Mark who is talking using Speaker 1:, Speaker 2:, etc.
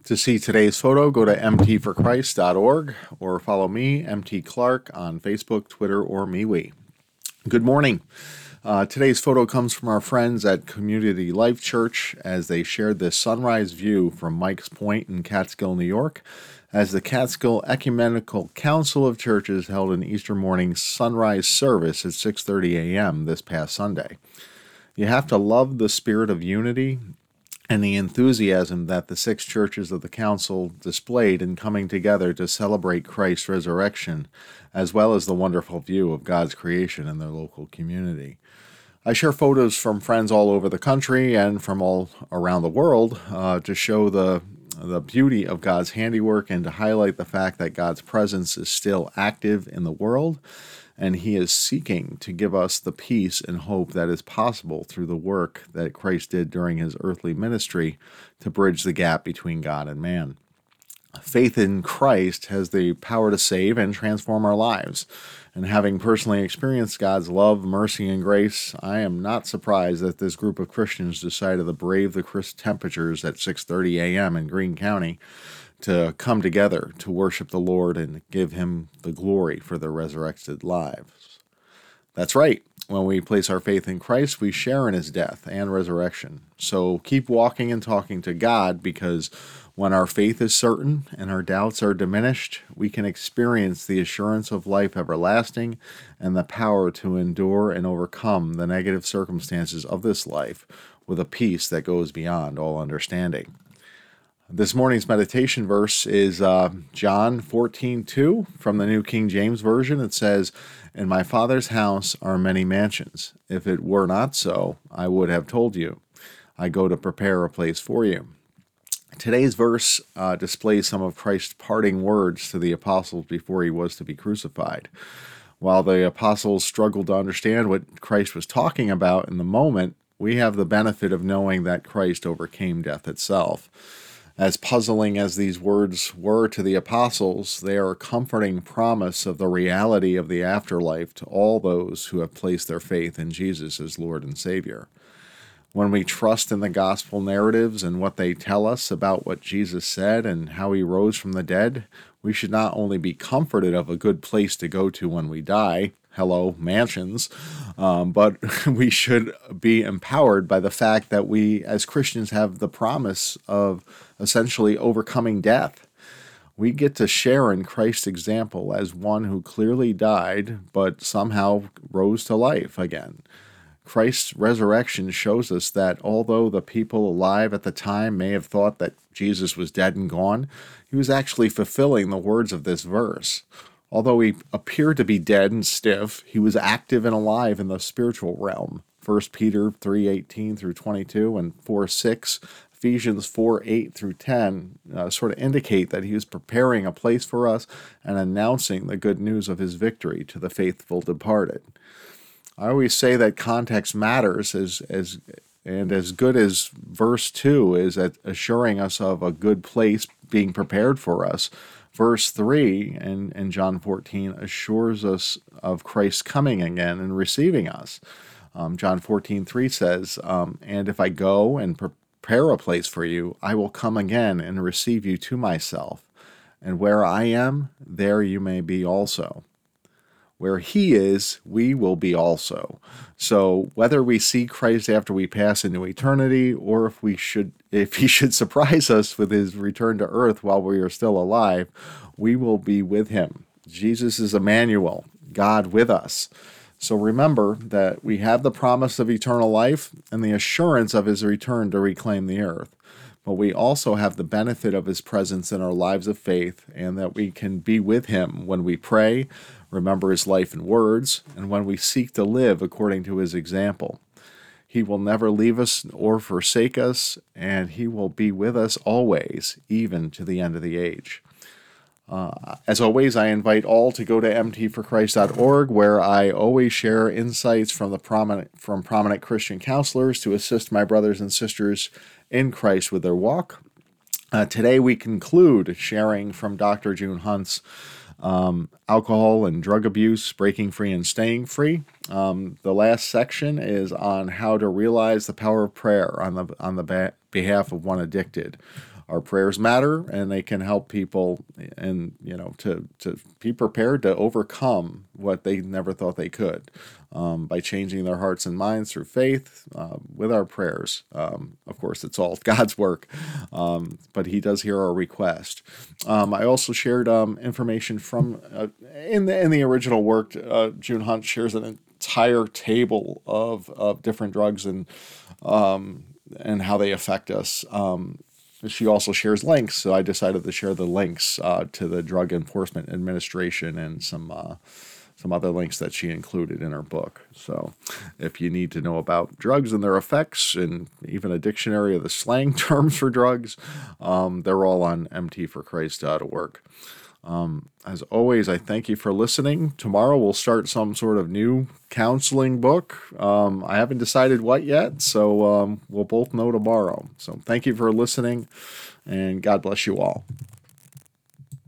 Speaker 1: To see today's photo, go to mtforchrist.org or follow me, MT Clark, on Facebook, Twitter, or MeWe. Good morning. Today's photo comes from our friends at Community Life Church as they shared this sunrise view from Mike's Point in Catskill, New York, as the Catskill Ecumenical Council of Churches held an Easter morning sunrise service at 6:30 a.m. this past Sunday. You have to love the spirit of unity and the enthusiasm that the 6 churches of the council displayed in coming together to celebrate Christ's resurrection, as well as the wonderful view of God's creation in their local community. I share photos from friends all over the country and from all around the world to show the beauty of God's handiwork and to highlight the fact that God's presence is still active in the world, and He is seeking to give us the peace and hope that is possible through the work that Christ did during His earthly ministry to bridge the gap between God and man. Faith in Christ has the power to save and transform our lives. And having personally experienced God's love, mercy, and grace, I am not surprised that this group of Christians decided to brave the crisp temperatures at 6:30 a.m. in Greene County to come together to worship the Lord and give Him the glory for their resurrected lives. That's right. When we place our faith in Christ, we share in His death and resurrection. So keep walking and talking to God, because when our faith is certain and our doubts are diminished, we can experience the assurance of life everlasting and the power to endure and overcome the negative circumstances of this life with a peace that goes beyond all understanding. This morning's meditation verse is John 14:2 from the New King James Version. It says, "In my Father's house are many mansions. If it were not so, I would have told you. I go to prepare a place for you." Today's verse displays some of Christ's parting words to the apostles before He was to be crucified. While the apostles struggled to understand what Christ was talking about in the moment, we have the benefit of knowing that Christ overcame death itself. As puzzling as these words were to the apostles, they are a comforting promise of the reality of the afterlife to all those who have placed their faith in Jesus as Lord and Savior. When we trust in the gospel narratives and what they tell us about what Jesus said and how He rose from the dead, we should not only be comforted of a good place to go to when we die, hello, mansions, but we should be empowered by the fact that we as Christians have the promise of essentially overcoming death. We get to share in Christ's example as one who clearly died but somehow rose to life again. Christ's resurrection shows us that although the people alive at the time may have thought that Jesus was dead and gone, He was actually fulfilling the words of this verse. Although He appeared to be dead and stiff, He was active and alive in the spiritual realm. 1 Peter 3:18 through 22 and 4:6, Ephesians 4:8 through 10 sort of indicate that He was preparing a place for us and announcing the good news of His victory to the faithful departed. I always say that context matters, as good as verse 2 is at assuring us of a good place being prepared for us. Verse 3 in John 14 assures us of Christ coming again and receiving us. John 14:3 says, "And if I go and prepare a place for you, I will come again and receive you to myself. And where I am, there you may be also." Where He is, we will be also. So whether we see Christ after we pass into eternity, or if He should surprise us with His return to earth while we are still alive, we will be with Him. Jesus is Emmanuel, God with us. So remember that we have the promise of eternal life and the assurance of His return to reclaim the earth. But we also have the benefit of His presence in our lives of faith, and that we can be with Him when we pray, remember His life and words, and when we seek to live according to His example. He will never leave us or forsake us, and He will be with us always, even to the end of the age. As always, I invite all to go to mtforchrist.org, where I always share insights from prominent Christian counselors to assist my brothers and sisters in Christ with their walk. Today we conclude sharing from Dr. June Hunt's alcohol and drug abuse, breaking free and staying free. The last section is on how to realize the power of prayer on the behalf of one addicted. our prayers matter, and they can help people, and to be prepared to overcome what they never thought they could, by changing their hearts and minds through faith, with our prayers. Of course, it's all God's work, but He does hear our request. I also shared information from in the original work. June Hunt shares an entire table of different drugs and how they affect us. She also shares links, so I decided to share the links to the Drug Enforcement Administration and some other links that she included in her book. So if you need to know about drugs and their effects, and even a dictionary of the slang terms for drugs, they're all on mtforchrist.org. As always, I thank you for listening. Tomorrow we'll start some sort of new counseling book. I haven't decided what yet, so we'll both know tomorrow. So thank you for listening, and God bless you all.